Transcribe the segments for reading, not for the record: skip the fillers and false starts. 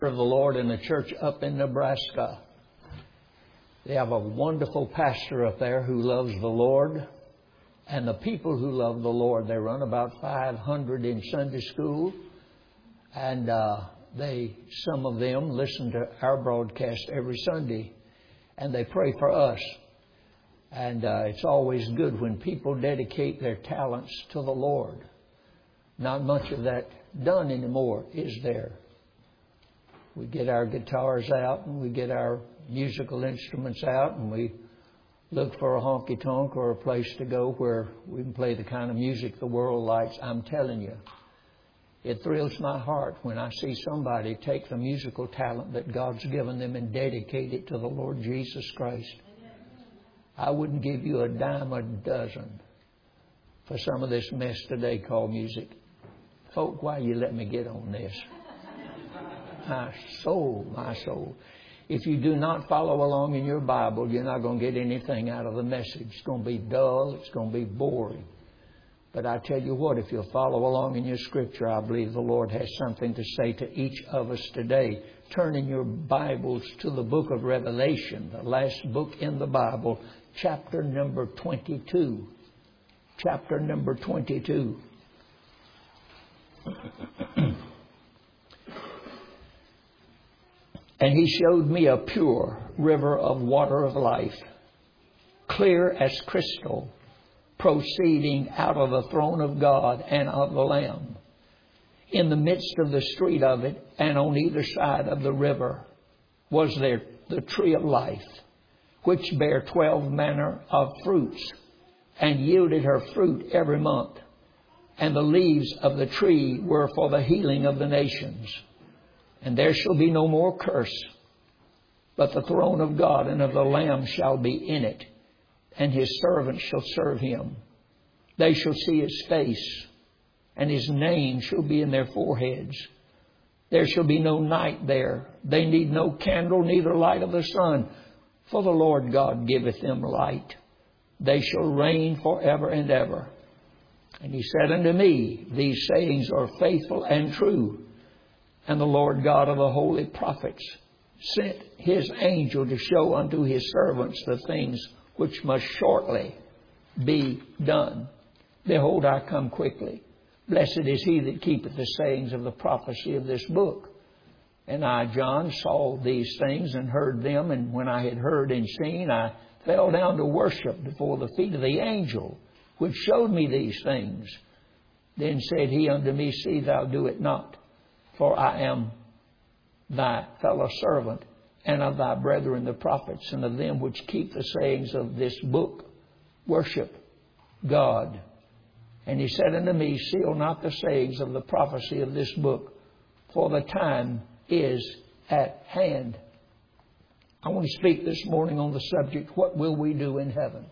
of the Lord in a church up in Nebraska. They have a wonderful pastor up there who loves the Lord. And the people who love the Lord, they run about 500 in Sunday school. And some of them listen to our broadcast every Sunday. And they pray for us. And it's always good when people dedicate their talents to the Lord. Not much of that done anymore, is there? We get our guitars out and we get our musical instruments out and we look for a honky-tonk or a place to go where we can play the kind of music the world likes. I'm telling you, it thrills my heart when I see somebody take the musical talent that God's given them and dedicate it to the Lord Jesus Christ. I wouldn't give you a dime a dozen for some of this mess today called music. Folk, why you let me get on this? My soul. If you do not follow along in your Bible, you're not going to get anything out of the message. It's going to be dull. It's going to be boring. But I tell you what, if you'll follow along in your Scripture, I believe the Lord has something to say to each of us today. Turn in your Bibles to the book of Revelation, the last book in the Bible, chapter number 22. Chapter number 22. And he showed me a pure river of water of life, clear as crystal, proceeding out of the throne of God and of the Lamb. In the midst of the street of it, and on either side of the river, was there the tree of life, which bare 12 manner of fruits, and yielded her fruit every month. And the leaves of the tree were for the healing of the nations. And there shall be no more curse, but the throne of God and of the Lamb shall be in it, and his servants shall serve him. They shall see his face, and his name shall be in their foreheads. There shall be no night there. They need no candle, neither light of the sun, for the Lord God giveth them light. They shall reign forever and ever. And he said unto me, these sayings are faithful and true. And the Lord God of the holy prophets sent his angel to show unto his servants the things which must shortly be done. Behold, I come quickly. Blessed is he that keepeth the sayings of the prophecy of this book. And I, John, saw these things and heard them. And when I had heard and seen, I fell down to worship before the feet of the angel, which showed me these things. Then said he unto me, see thou do it not. For I am thy fellow servant, and of thy brethren the prophets, and of them which keep the sayings of this book. Worship God. And he said unto me, seal not the sayings of the prophecy of this book, for the time is at hand. I want to speak this morning on the subject, what will we do in heaven?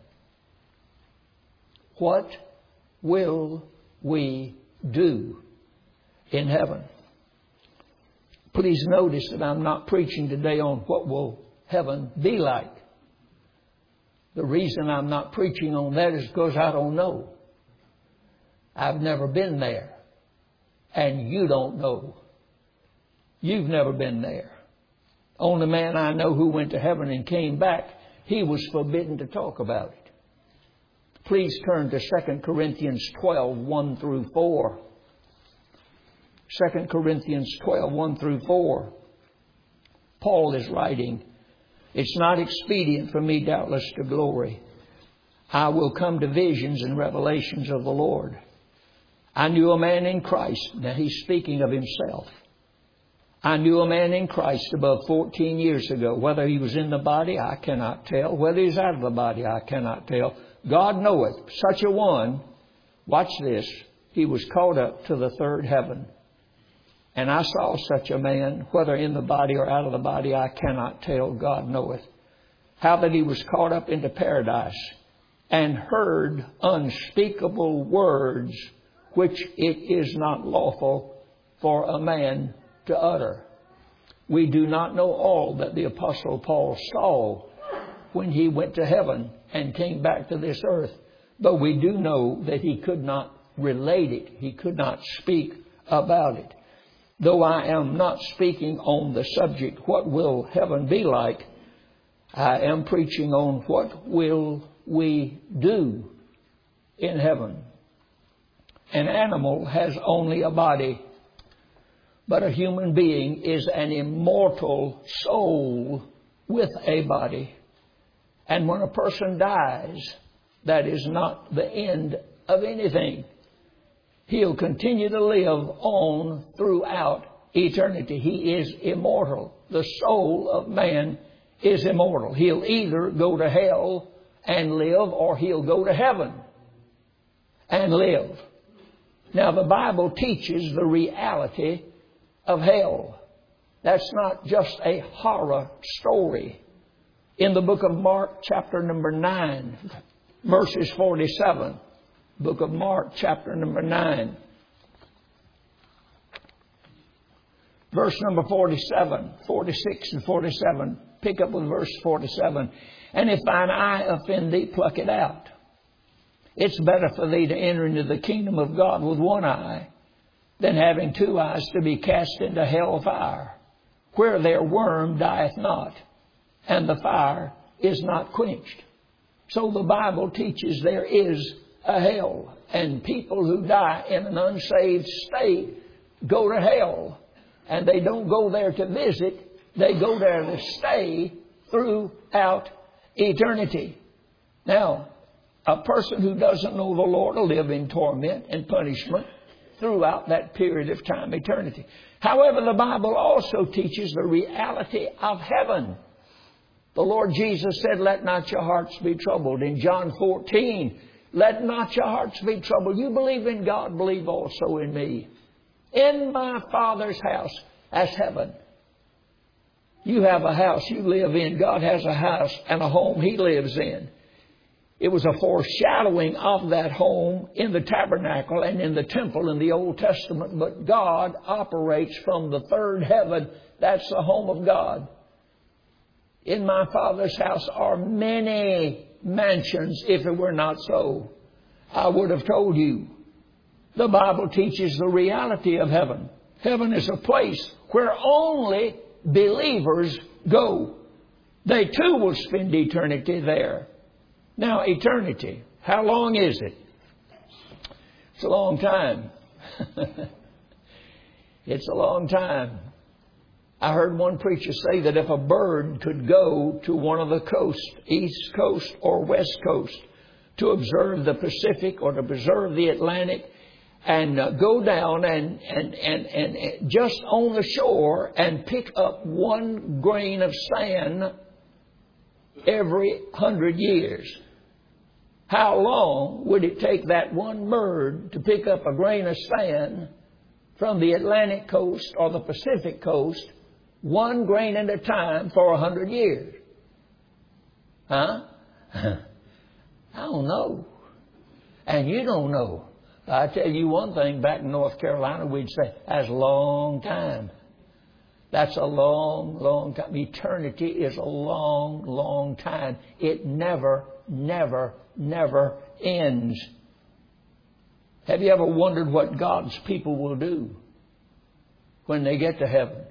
What will we do in heaven? Please notice that I'm not preaching today on what will heaven be like. The reason I'm not preaching on that is because I don't know. I've never been there. And you don't know. You've never been there. Only man I know who went to heaven and came back, he was forbidden to talk about it. Please turn to 2 Corinthians 12, 1 through 4. 2 Corinthians 12, 1 through 4. Paul is writing, it's not expedient for me doubtless to glory. I will come to visions and revelations of the Lord. I knew a man in Christ. Now he's speaking of himself. I knew a man in Christ above 14 years ago. Whether he was in the body, I cannot tell. Whether he's out of the body, I cannot tell. God knoweth. Such a one, watch this, he was caught up to the third heaven. And I saw such a man, whether in the body or out of the body, I cannot tell. God knoweth. How that he was caught up into paradise and heard unspeakable words, which it is not lawful for a man to utter. We do not know all that the Apostle Paul saw when he went to heaven and came back to this earth. But we do know that he could not relate it. He could not speak about it. though I am not speaking on the subject, what will heaven be like? I am preaching on what will we do in heaven. An animal has only a body, but a human being is an immortal soul with a body. And when a person dies, that is not the end of anything. He'll continue to live on throughout eternity. He is immortal. The soul of man is immortal. He'll either go to hell and live, or he'll go to heaven and live. Now, the Bible teaches the reality of hell. That's not just a horror story. In the book of Mark, chapter number 9, verses 47. Book of Mark, chapter number 9. Verse number 47, 46 and 47. Pick up with verse 47. And if thine eye offend thee, pluck it out. It's better for thee to enter into the kingdom of God with one eye than having two eyes to be cast into hell fire, where their worm dieth not, and the fire is not quenched. So the Bible teaches there is a hell, and people who die in an unsaved state go to hell, and they don't go there to visit, they go there to stay throughout eternity. Now, a person who doesn't know the Lord will live in torment and punishment throughout that period of time, eternity. However, the Bible also teaches the reality of heaven. The Lord Jesus said, let not your hearts be troubled. In John 14, let not your hearts be troubled. You believe in God, believe also in me. In my Father's house, that's heaven. You have a house you live in. God has a house and a home He lives in. It was a foreshadowing of that home in the tabernacle and in the temple in the Old Testament. But God operates from the third heaven. That's the home of God. In my Father's house are many mansions. If it were not so, I would have told you. The Bible teaches the reality of heaven. Heaven is a place where only believers go. They too will spend eternity there. Now, eternity, how long is it? It's a long time. It's a long time. I heard one preacher say that if a bird could go to one of the coasts, East Coast or West Coast, to observe the Pacific or to observe the Atlantic, and go down and just on the shore and pick up one grain of sand every 100 years. How long would it take that one bird to pick up a grain of sand from the Atlantic coast or the Pacific coast, one grain at a time for 100 years? Huh? I don't know. And you don't know. I tell you one thing, back in North Carolina, we'd say, that's a long time. That's a long, long time. Eternity is a long, long time. It never, never, never ends. Have you ever wondered what God's people will do when they get to heaven?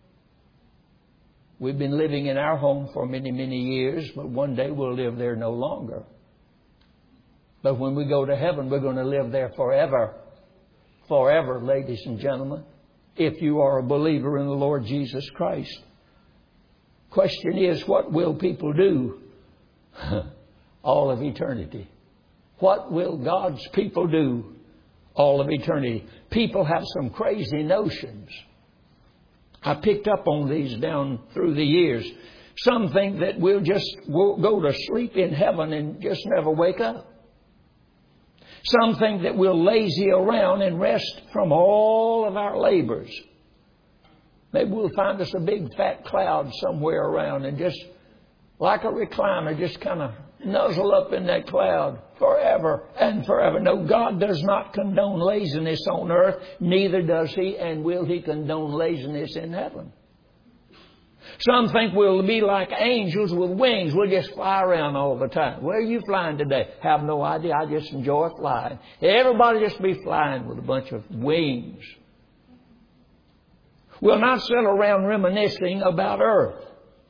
We've been living in our home for many, many years, but one day we'll live there no longer. But when we go to heaven, we're going to live there forever. Forever, ladies and gentlemen, if you are a believer in the Lord Jesus Christ. Question is, what will people do all of eternity? What will God's people do all of eternity? People have some crazy notions. I picked up on these down through the years. Some think that we'll go to sleep in heaven and just never wake up. Some think that we'll lazy around and rest from all of our labors. Maybe we'll find us a big fat cloud somewhere around and just, like a recliner, just kind of nuzzle up in that cloud forever and forever. No, God does not condone laziness on earth. Neither does He, and will He condone laziness in heaven. Some think we'll be like angels with wings. We'll just fly around all the time. Where are you flying today? Have no idea. I just enjoy flying. Everybody just be flying with a bunch of wings. We'll not sit around reminiscing about earth.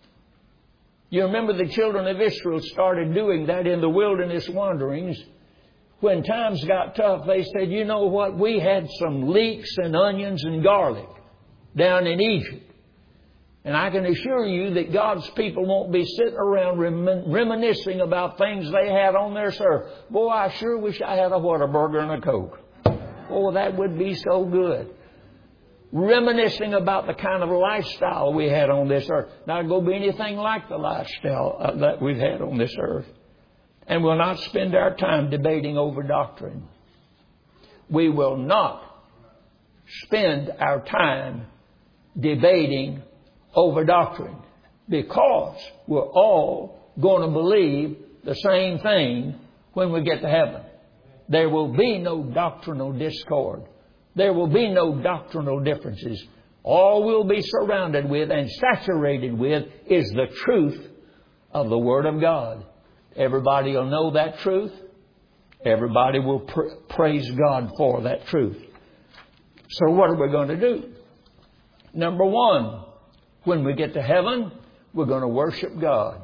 You remember the children of Israel started doing that in the wilderness wanderings. When times got tough, they said, you know what? We had some leeks and onions and garlic down in Egypt. And I can assure you that God's people won't be sitting around reminiscing about things they had on their earth. Boy, I sure wish I had a Whataburger and a Coke. Oh, that would be so good. Reminiscing about the kind of lifestyle we had on this earth. Not going to be anything like the lifestyle that we've had on this earth. And we'll not spend our time debating over doctrine. We will not spend our time debating over doctrine, because we're all going to believe the same thing when we get to heaven. There will be no doctrinal discord. There will be no doctrinal differences. All we'll be surrounded with and saturated with is the truth of the Word of God. Everybody will know that truth. Everybody will praise God for that truth. So what are we going to do? Number one, when we get to heaven, we're going to worship God.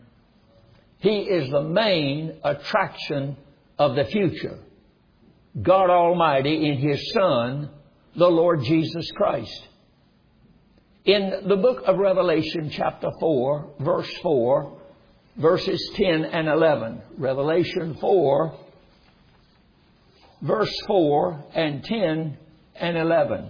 He is the main attraction of the future. God Almighty in His Son, the Lord Jesus Christ. In the book of Revelation, chapter 4, verse 4, verses 10 and 11. Revelation 4, verse 4 and 10 and 11.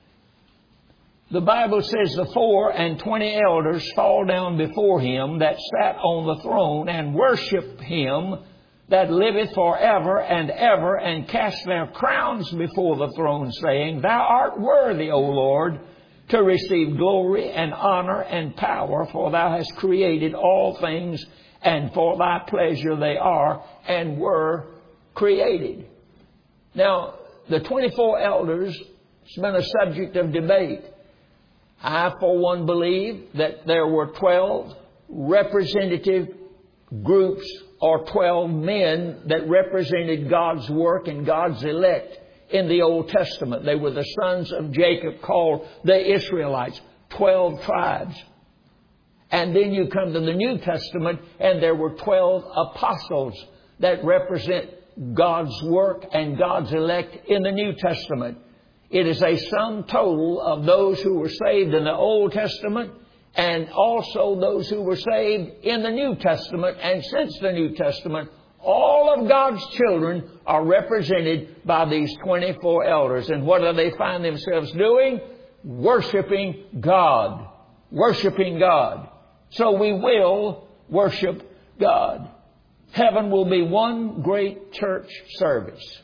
The Bible says, the 24 elders fall down before Him that sat on the throne and worship Him that liveth forever and ever, and cast their crowns before the throne, saying, Thou art worthy, O Lord, to receive glory and honor and power, for Thou hast created all things, and for Thy pleasure they are and were created. Now, the 24 elders has been a subject of debate. I, for one, believe that there were 12 representative groups or 12 men that represented God's work and God's elect in the Old Testament. They were the sons of Jacob, called the Israelites, 12 tribes. And then you come to the New Testament, and there were 12 apostles that represent God's work and God's elect in the New Testament. It is a sum total of those who were saved in the Old Testament and also those who were saved in the New Testament. And since the New Testament, all of God's children are represented by these 24 elders. And what do they find themselves doing? Worshiping God. Worshiping God. So we will worship God. Heaven will be one great church service.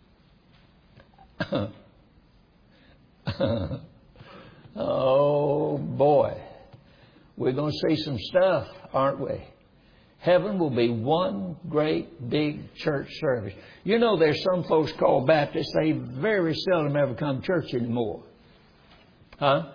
Oh boy, we're going to see some stuff, aren't we? Heaven will be one great big church service. You know, there's some folks called Baptists, they very seldom ever come to church anymore. Huh?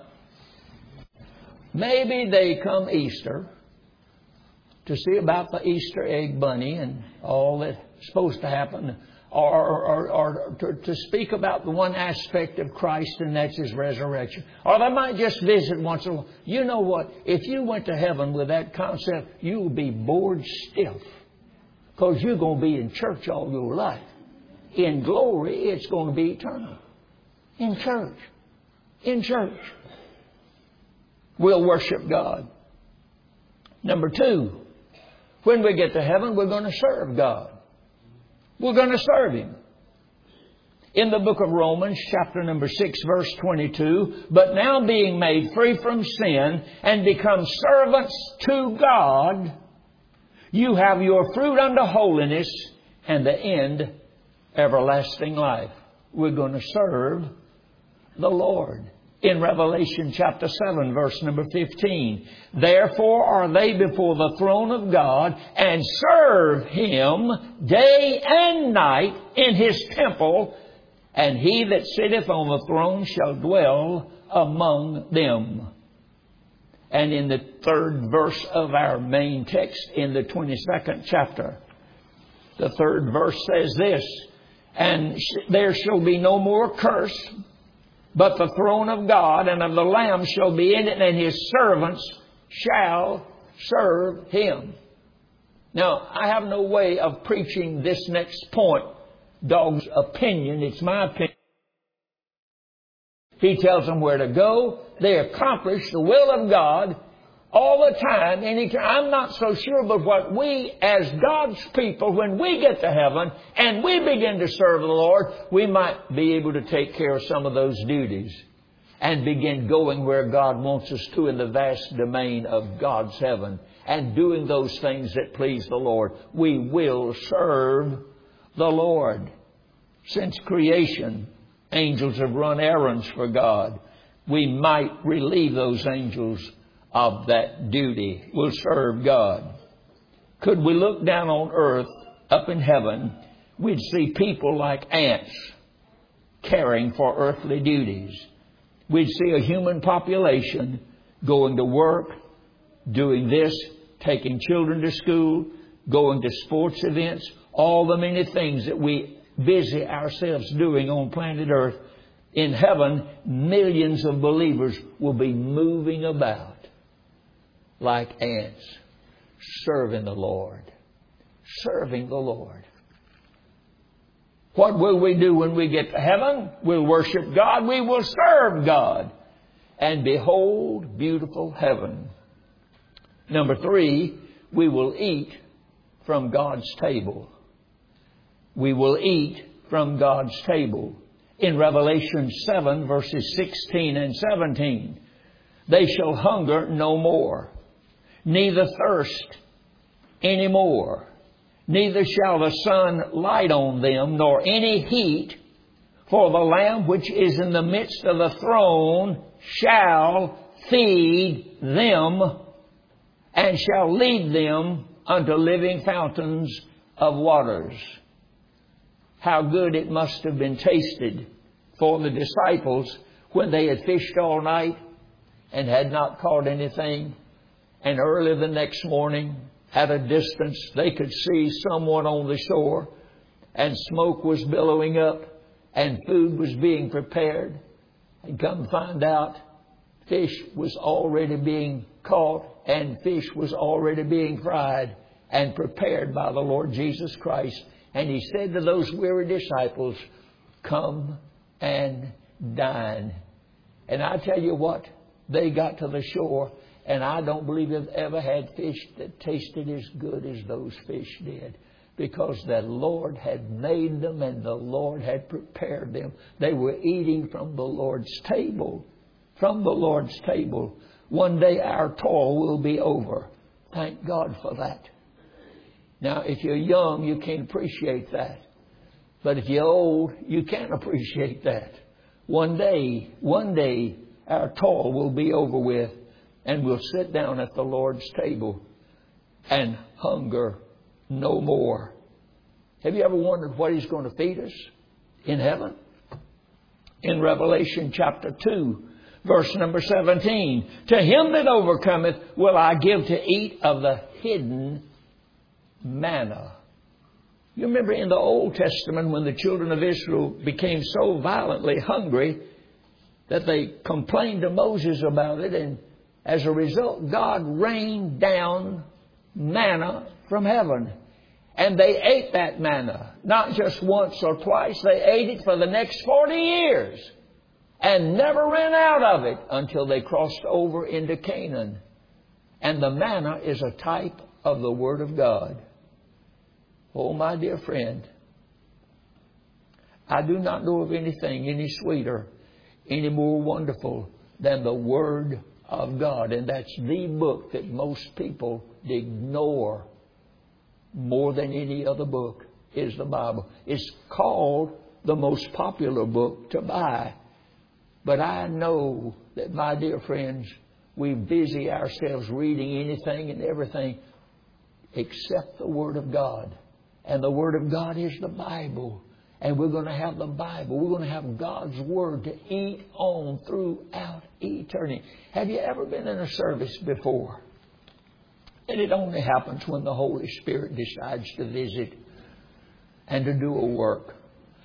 Maybe they come Easter to see about the Easter egg bunny and all that's supposed to happen. Or to speak about the one aspect of Christ, and that's His resurrection. Or they might just visit once in a while. You know what? If you went to heaven with that concept, you would be bored stiff. Because you're going to be in church all your life. In glory, it's going to be eternal. In church. In church. We'll worship God. Number two, when we get to heaven, we're going to serve God. We're going to serve Him. In the book of Romans, chapter number 6, verse 22, But now being made free from sin and become servants to God, you have your fruit unto holiness and the end everlasting life. We're going to serve the Lord. In Revelation chapter 7, verse number 15, Therefore are they before the throne of God, and serve Him day and night in His temple, and He that sitteth on the throne shall dwell among them. And in the third verse of our main text, in the 22nd chapter, the third verse says this, And there shall be no more curse, but the throne of God and of the Lamb shall be in it, and His servants shall serve Him. Now, I have no way of preaching this next point, dog's opinion. It's my opinion. He tells them where to go. They accomplish the will of God all the time. I'm not so sure, but what we as God's people, when we get to heaven and we begin to serve the Lord, we might be able to take care of some of those duties and begin going where God wants us to in the vast domain of God's heaven and doing those things that please the Lord. We will serve the Lord. Since creation, angels have run errands for God. We might relieve those angels of that duty. We'll serve God. Could we look down on earth, up in heaven, we'd see people like ants caring for earthly duties. We'd see a human population going to work, doing this, taking children to school, going to sports events, all the many things that we busy ourselves doing on planet Earth. In heaven, millions of believers will be moving about like ants, serving the Lord. Serving the Lord. What will we do when we get to heaven? We'll worship God. We will serve God. And behold, beautiful heaven. Number 3, we will eat from God's table. We will eat from God's table. In Revelation 7, verses 16 and 17, they shall hunger no more, neither thirst any more. Neither shall the sun light on them, nor any heat. For the Lamb which is in the midst of the throne shall feed them, and shall lead them unto living fountains of waters. How good it must have been tasted for the disciples when they had fished all night and had not caught anything. And early the next morning, at a distance, they could see someone on the shore, and smoke was billowing up, and food was being prepared. And come find out, fish was already being caught, and fish was already being fried and prepared by the Lord Jesus Christ. And He said to those weary disciples, come and dine. And I tell you what, they got to the shore, and I don't believe they've ever had fish that tasted as good as those fish did. Because the Lord had made them and the Lord had prepared them. They were eating from the Lord's table. From the Lord's table. One day our toil will be over. Thank God for that. Now, if you're young, you can't appreciate that. But if you're old, you can appreciate that. One day, our toil will be over with, and we'll sit down at the Lord's table and hunger no more. Have you ever wondered what He's going to feed us in heaven? In Revelation chapter 2, verse number 17, to him that overcometh will I give to eat of the hidden manna. You remember in the Old Testament when the children of Israel became so violently hungry that they complained to Moses about it, and as a result, God rained down manna from heaven. And they ate that manna, not just once or twice. They ate it for the next 40 years and never ran out of it until they crossed over into Canaan. And the manna is a type of the Word of God. Oh, my dear friend, I do not know of anything any sweeter, any more wonderful than the Word of God. And that's the book that most people ignore more than any other book, is the Bible. It's called the most popular book to buy. But I know that, my dear friends, we busy ourselves reading anything and everything except the Word of God. And the Word of God is the Bible. And we're going to have the Bible. We're going to have God's Word to eat on throughout eternity. Have you ever been in a service before? And it only happens when the Holy Spirit decides to visit and to do a work.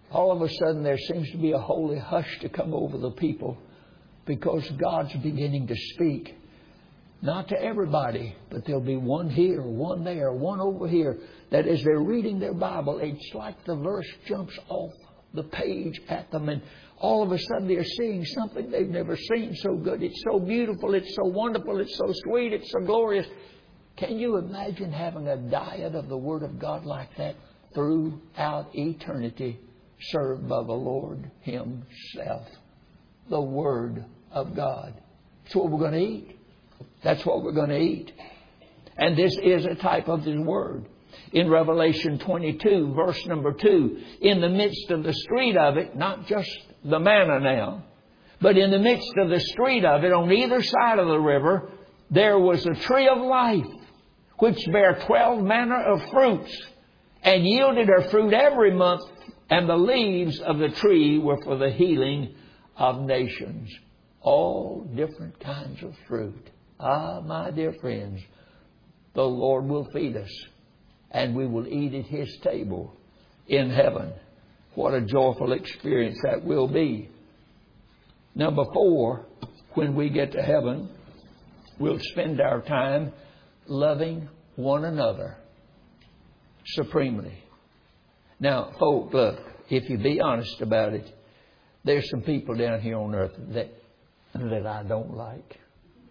all of a sudden there seems to be a holy hush to come over the people because God's beginning to speak. Not to everybody, but there'll be one here, one there, one over here, that as they're reading their Bible, it's like the verse jumps off the page at them, and all of a sudden they're seeing something they've never seen so good. It's so beautiful, it's so wonderful, it's so sweet, it's so glorious. Can you imagine having a diet of the Word of God like that throughout eternity, served by the Lord Himself? The Word of God. That's what we're going to eat. That's what we're going to eat. And this is a type of His Word. In Revelation 22, verse number 2, in the midst of the street of it, not just the manna now, but in the midst of the street of it, on either side of the river, there was a tree of life, which bare 12 manner of fruits, and yielded her fruit every month, and the leaves of the tree were for the healing of nations. All different kinds of fruit. Ah, my dear friends, the Lord will feed us, and we will eat at His table in heaven. What a joyful experience that will be. Number 4, when we get to heaven, we'll spend our time loving one another supremely. Now, folks, look, if you be honest about it, there's some people down here on earth that I don't like.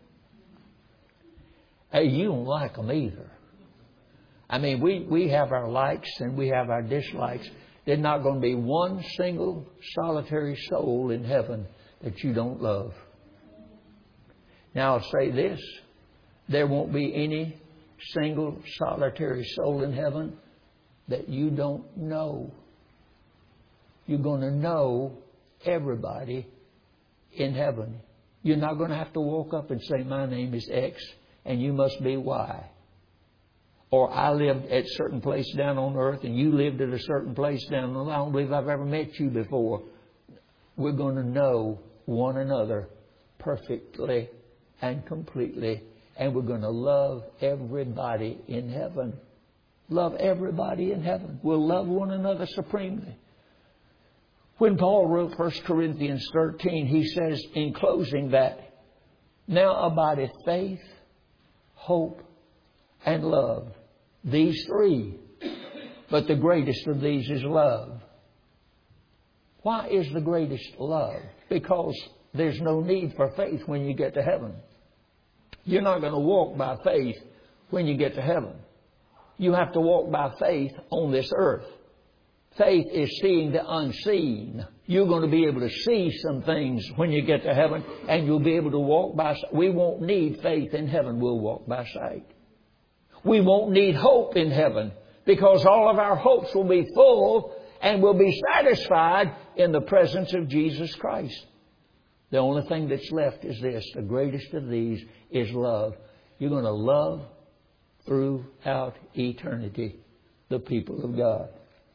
Hey, you don't like them either. I mean, we have our likes and we have our dislikes. There's not going to be one single solitary soul in heaven that you don't love. Now, I'll say this. There won't be any single solitary soul in heaven that you don't know. You're going to know everybody in heaven. You're not going to have to walk up and say, my name is X and you must be Y. Or I lived at a certain place down on earth and you lived at a certain place down on earth. I don't believe I've ever met you before. We're going to know one another perfectly and completely. And we're going to love everybody in heaven. Love everybody in heaven. We'll love one another supremely. When Paul wrote 1 Corinthians 13, he says in closing that, now abideth faith, hope, and love. These 3. But the greatest of these is love. Why is the greatest love? Because there's no need for faith when you get to heaven. You're not going to walk by faith when you get to heaven. You have to walk by faith on this earth. Faith is seeing the unseen. You're going to be able to see some things when you get to heaven, and you'll be able to walk by sight. We won't need faith in heaven. We'll walk by sight. We won't need hope in heaven because all of our hopes will be full and will be satisfied in the presence of Jesus Christ. The only thing that's left is this. The greatest of these is love. You're going to love throughout eternity the people of God.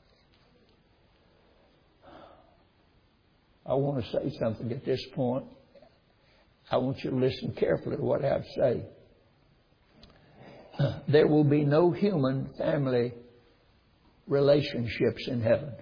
I want to say something at this point. I want you to listen carefully to what I have to say. There will be no human family relationships in heaven.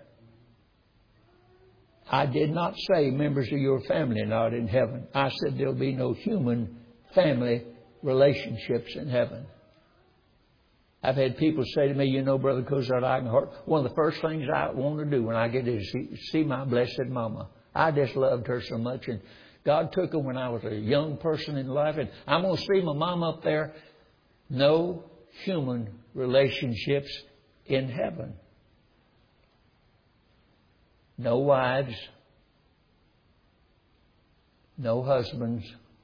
I did not say members of your family are not in heaven. I said there'll be no human family relationships in heaven. I've had people say to me, you know, Brother Cozart, one of the first things I want to do when I get there is see my blessed mama. I just loved her so much. And God took her when I was a young person in life. And I'm going to see my mom up there. No human relationships in heaven. No wives. No husbands.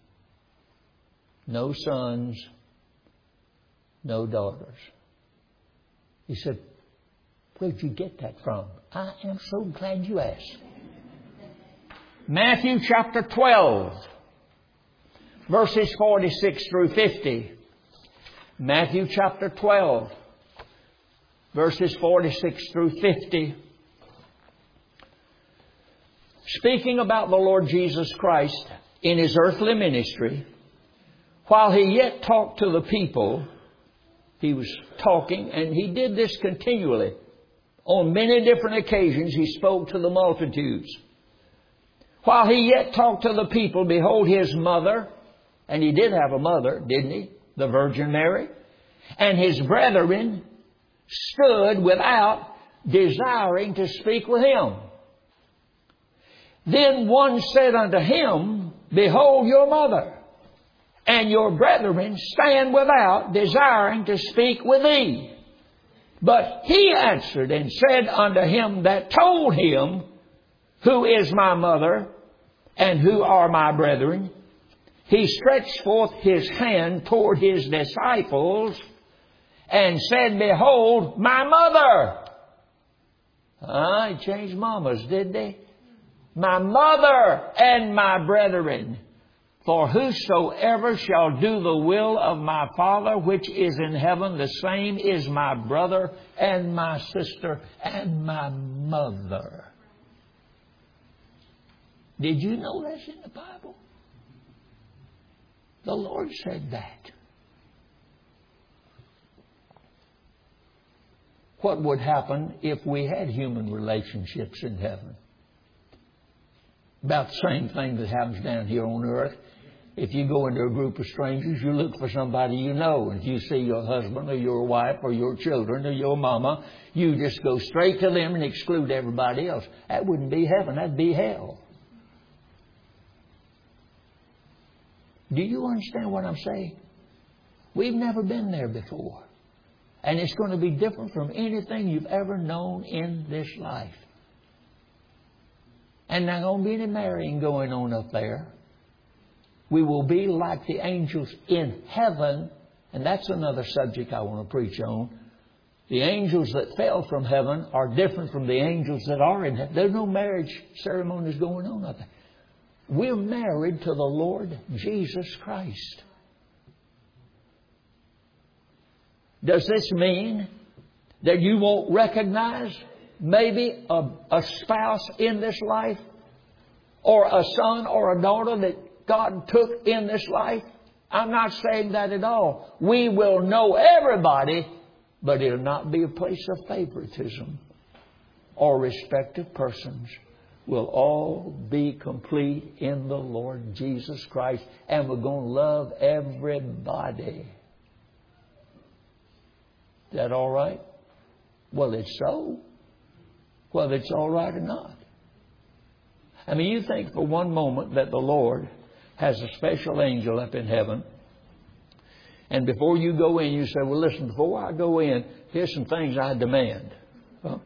No sons. No daughters. He said, where'd you get that from? I am so glad you asked. Matthew chapter 12, verses 46 through 50. Matthew chapter 12, verses 46 through 50. Speaking about the Lord Jesus Christ in His earthly ministry, while He yet talked to the people, He was talking, and He did this continually. On many different occasions He spoke to the multitudes. While He yet talked to the people, behold, His mother, and He did have a mother, didn't He? The Virgin Mary. And His brethren stood without, desiring to speak with Him. Then one said unto Him, behold your mother, and your brethren stand without, desiring to speak with thee. But He answered and said unto him that told Him, who is my mother, and who are my brethren? He stretched forth His hand toward His disciples, and said, behold, my mother. He changed mamas, did they? My mother and my brethren. For whosoever shall do the will of my Father which is in heaven, the same is my brother and my sister and my mother. Did you know that's in the Bible? The Lord said that. What would happen if we had human relationships in heaven? About the same thing that happens down here on earth. If you go into a group of strangers, you look for somebody you know. And if you see your husband or your wife or your children or your mama, you just go straight to them and exclude everybody else. That wouldn't be heaven. That'd be hell. Do you understand what I'm saying? We've never been there before. And it's going to be different from anything you've ever known in this life. And there's going to be any marrying going on up there. We will be like the angels in heaven. And that's another subject I want to preach on. The angels that fell from heaven are different from the angels that are in heaven. There's no marriage ceremonies going on up there. We're married to the Lord Jesus Christ. Does this mean that you won't recognize maybe a spouse in this life, or a son or a daughter that God took in this life? I'm not saying that at all. We will know everybody, but it'll not be a place of favoritism or respect of persons. We'll all be complete in the Lord Jesus Christ, and we're going to love everybody. Is that all right? Well, it's so. Whether it's all right or not. I mean, you think for one moment that the Lord has a special angel up in heaven, and before you go in, you say, well, listen, before I go in, here's some things I demand. Huh?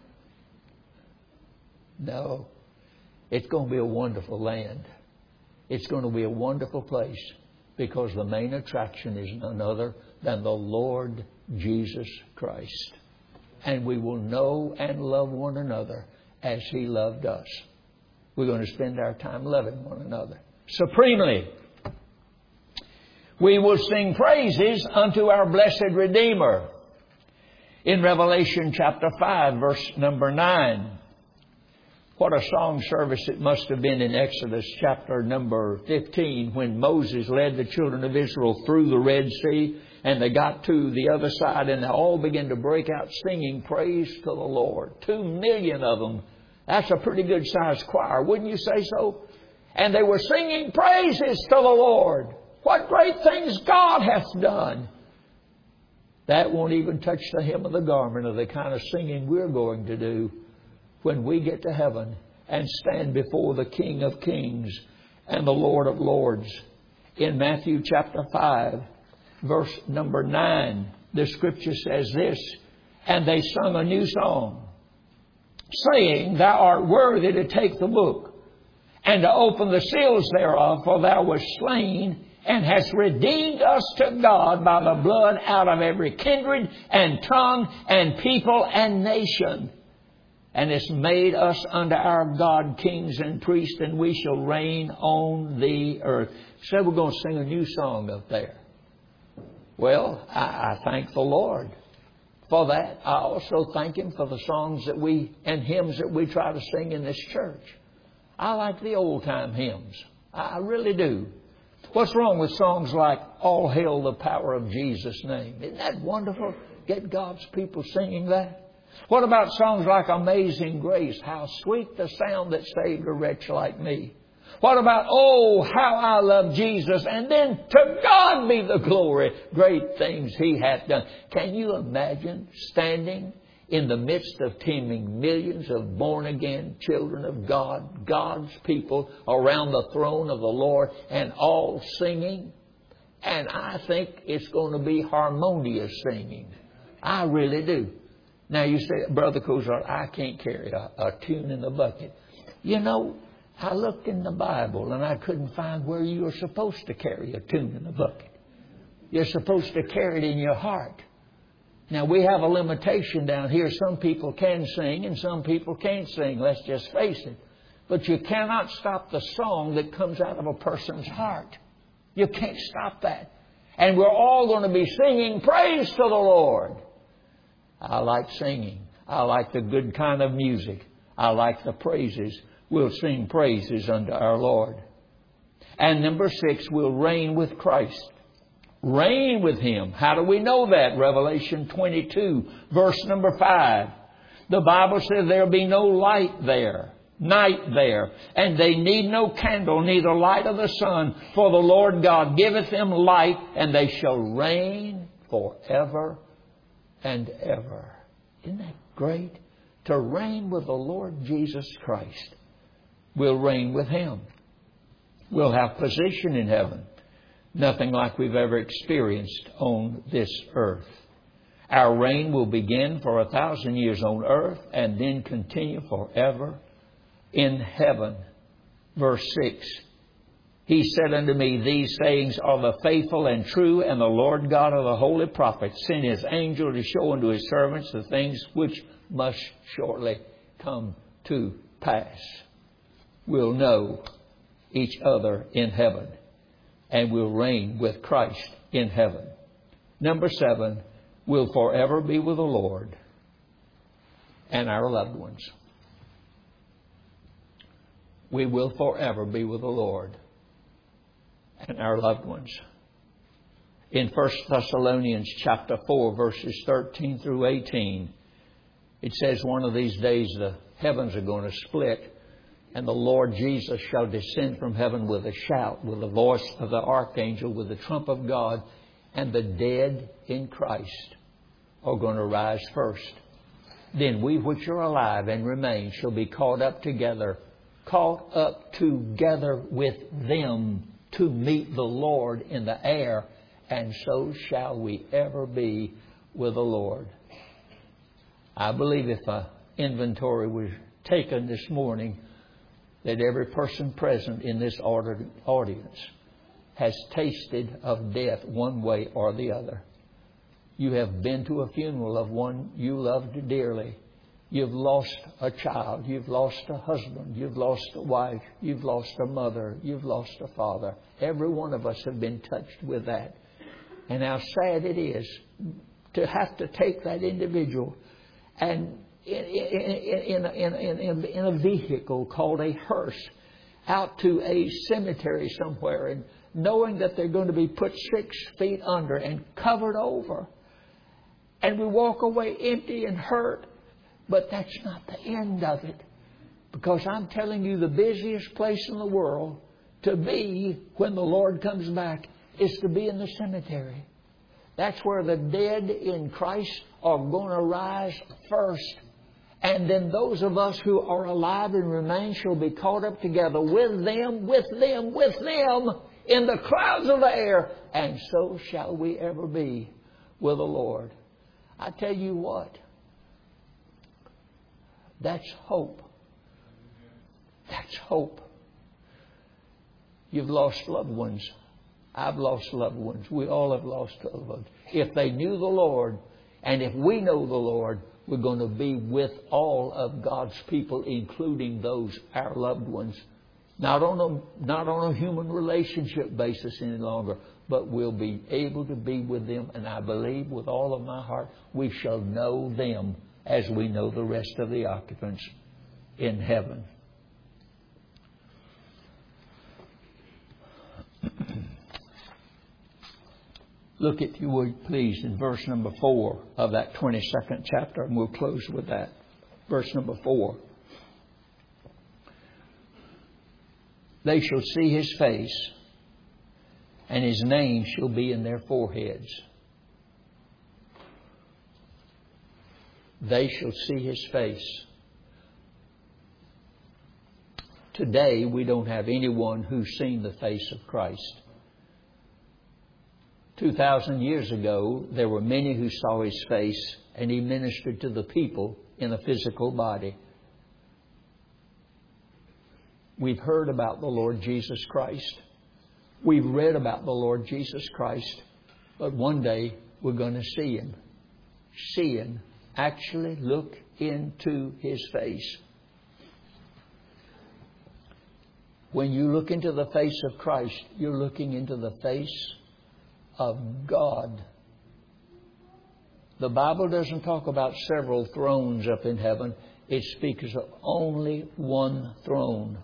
No. It's going to be a wonderful land. It's going to be a wonderful place, because the main attraction is none other than the Lord Jesus Christ. And we will know and love one another as He loved us. We're going to spend our time loving one another supremely. We will sing praises unto our blessed Redeemer. In Revelation chapter 5, verse number 9. What a song service it must have been in Exodus chapter number 15, when Moses led the children of Israel through the Red Sea, and they got to the other side, and they all began to break out singing praise to the Lord. 2 million of them. That's a pretty good sized choir, wouldn't you say so? And they were singing praises to the Lord. What great things God hath done. That won't even touch the hem of the garment of the kind of singing we're going to do when we get to heaven and stand before the King of Kings and the Lord of Lords. In Matthew chapter 5, verse number 9, the Scripture says this, and they sung a new song, saying, Thou art worthy to take the book and to open the seals thereof, for Thou wast slain and hast redeemed us to God by the blood out of every kindred and tongue and people and nation. And it's made us unto our God kings and priests, and we shall reign on the earth. So we're going to sing a new song up there. Well, I thank the Lord for that. I also thank Him for the songs that and hymns that we try to sing in this church. I like the old time hymns. I really do. What's wrong with songs like All Hail the Power of Jesus' Name? Isn't that wonderful? Get God's people singing that. What about songs like Amazing Grace? How sweet the sound that saved a wretch like me. What about, oh, how I love Jesus, and then to God be the glory, great things He hath done. Can you imagine standing in the midst of teeming millions of born-again children of God, God's people, around the throne of the Lord, and all singing? And I think it's going to be harmonious singing. I really do. Now you say, Brother Kozar, I can't carry a tune in the bucket. You know, I looked in the Bible and I couldn't find where you were supposed to carry a tune in the bucket. You're supposed to carry it in your heart. Now we have a limitation down here. Some people can sing and some people can't sing. Let's just face it. But you cannot stop the song that comes out of a person's heart. You can't stop that. And we're all going to be singing praise to the Lord. I like singing. I like the good kind of music. I like the praises. We'll sing praises unto our Lord. And number 6, we'll reign with Christ. Reign with Him. How do we know that? Revelation 22, verse number 5. The Bible says there'll be no light there, night there, and they need no candle, neither light of the sun, for the Lord God giveth them light, and they shall reign forever and ever. Isn't that great? To reign with the Lord Jesus Christ. We'll reign with Him. We'll have position in heaven. Nothing like we've ever experienced on this earth. Our reign will begin for 1,000 years on earth and then continue forever in heaven. Verse 6. He said unto me, These sayings are the faithful and true, and the Lord God of the holy prophets sent His angel to show unto His servants the things which must shortly come to pass. We'll know each other in heaven, and we'll reign with Christ in heaven. Number 7, we'll forever be with the Lord and our loved ones. We will forever be with the Lord and our loved ones. In 1 Thessalonians chapter 4, verses 13 through 18, it says one of these days the heavens are going to split, and the Lord Jesus shall descend from heaven with a shout, with the voice of the archangel, with the trump of God, and the dead in Christ are going to rise first. Then we which are alive and remain shall be caught up together with them to meet the Lord in the air, and so shall we ever be with the Lord. I believe if an inventory was taken this morning, that every person present in this audience has tasted of death one way or the other. You have been to a funeral of one you loved dearly. You've lost a child. You've lost a husband. You've lost a wife. You've lost a mother. You've lost a father. Every one of us have been touched with that. And how sad it is to have to take that individual and in a vehicle called a hearse out to a cemetery somewhere, and knowing that they're going to be put 6 feet under and covered over. And we walk away empty and hurt. But that's not the end of it. Because I'm telling you, the busiest place in the world to be when the Lord comes back is to be in the cemetery. That's where the dead in Christ are going to rise first. And then those of us who are alive and remain shall be caught up together with them in the clouds of the air. And so shall we ever be with the Lord. I tell you what. That's hope. That's hope. You've lost loved ones. I've lost loved ones. We all have lost loved ones. If they knew the Lord, and if we know the Lord, we're going to be with all of God's people, including those, our loved ones. Not on a human relationship basis any longer, but we'll be able to be with them. And I believe with all of my heart, we shall know them as we know the rest of the occupants in heaven. Look, if you would, please, in verse number 4 of that 22nd chapter, and we'll close with that. Verse number 4. They shall see His face, and His name shall be in their foreheads. They shall see His face. Today, we don't have anyone who's seen the face of Christ. 2,000 years ago, there were many who saw His face, and He ministered to the people in a physical body. We've heard about the Lord Jesus Christ. We've read about the Lord Jesus Christ. But one day, we're going to see Him. See Him. Actually look into His face. When you look into the face of Christ, you're looking into the face of God. The Bible doesn't talk about several thrones up in heaven. It speaks of only one throne.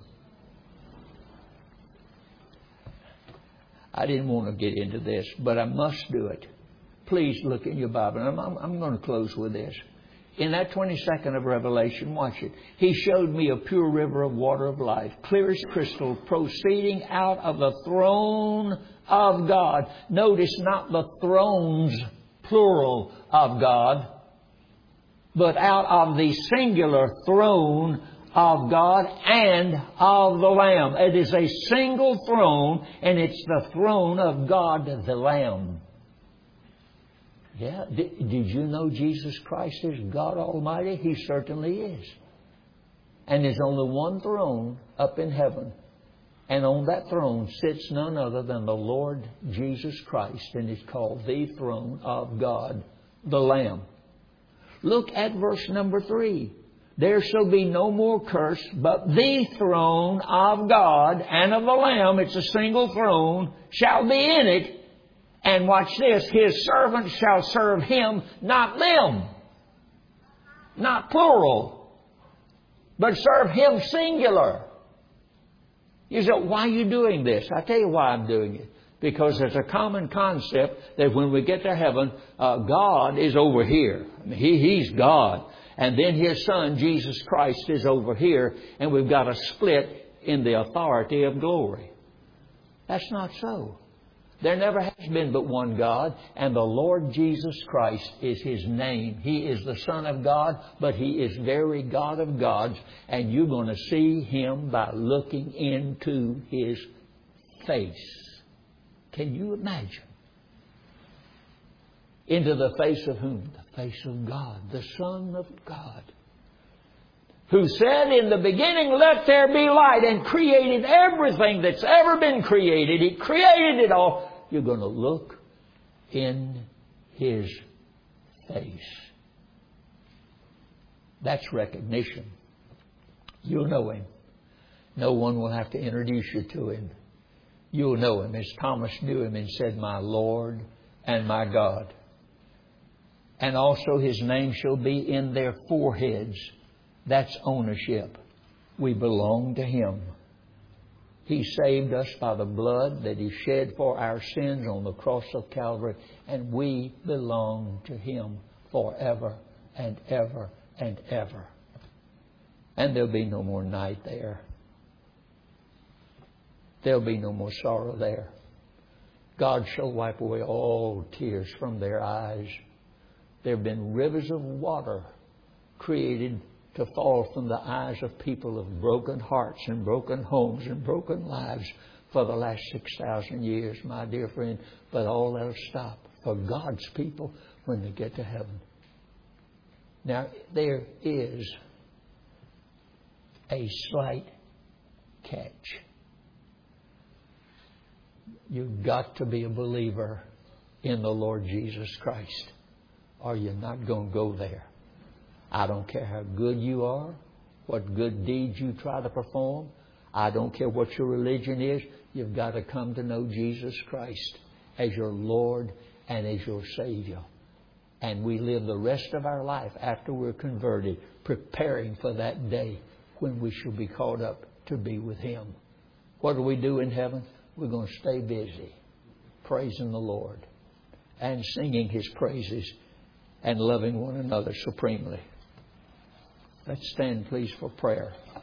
I didn't want to get into this, but I must do it. Please look in your Bible. I'm going to close with this. In that 22nd of Revelation, watch it. He showed me a pure river of water of life, clear as crystal, proceeding out of the throne of God. Notice not the thrones, plural, of God, but out of the singular throne of God and of the Lamb. It is a single throne, and it's the throne of God, the Lamb. Yeah, did you know Jesus Christ is God Almighty? He certainly is. And there's only one throne up in heaven. And on that throne sits none other than the Lord Jesus Christ. And it's called the throne of God, the Lamb. Look at verse number 3. There shall be no more curse, but the throne of God and of the Lamb, it's a single throne, shall be in it. And watch this, His servants shall serve Him, not them. Not plural. But serve Him singular. You say, why are you doing this? I tell you why I'm doing it. Because there's a common concept that when we get to heaven, God is over here. I mean, He's God. And then His Son, Jesus Christ, is over here. And we've got a split in the authority of glory. That's not so. There never has been but one God, and the Lord Jesus Christ is His name. He is the Son of God, but He is very God of gods, and you're going to see Him by looking into His face. Can you imagine? Into the face of whom? The face of God, the Son of God, who said in the beginning, let there be light, and created everything that's ever been created. He created it all. You're going to look in His face. That's recognition. You'll know Him. No one will have to introduce you to Him. You'll know Him as Thomas knew Him and said, my Lord and my God. And also His name shall be in their foreheads. That's ownership. We belong to Him. He saved us by the blood that He shed for our sins on the cross of Calvary. And we belong to Him forever and ever and ever. And there'll be no more night there. There'll be no more sorrow there. God shall wipe away all tears from their eyes. There have been rivers of water created to fall from the eyes of people of broken hearts and broken homes and broken lives for the last 6,000 years, my dear friend. But all that'll stop for God's people when they get to heaven. Now, there is a slight catch. You've got to be a believer in the Lord Jesus Christ, or you're not going to go there. I don't care how good you are, what good deeds you try to perform. I don't care what your religion is. You've got to come to know Jesus Christ as your Lord and as your Savior. And we live the rest of our life after we're converted, preparing for that day when we shall be called up to be with Him. What do we do in heaven? We're going to stay busy, praising the Lord and singing His praises and loving one another supremely. Let's stand, please, for prayer.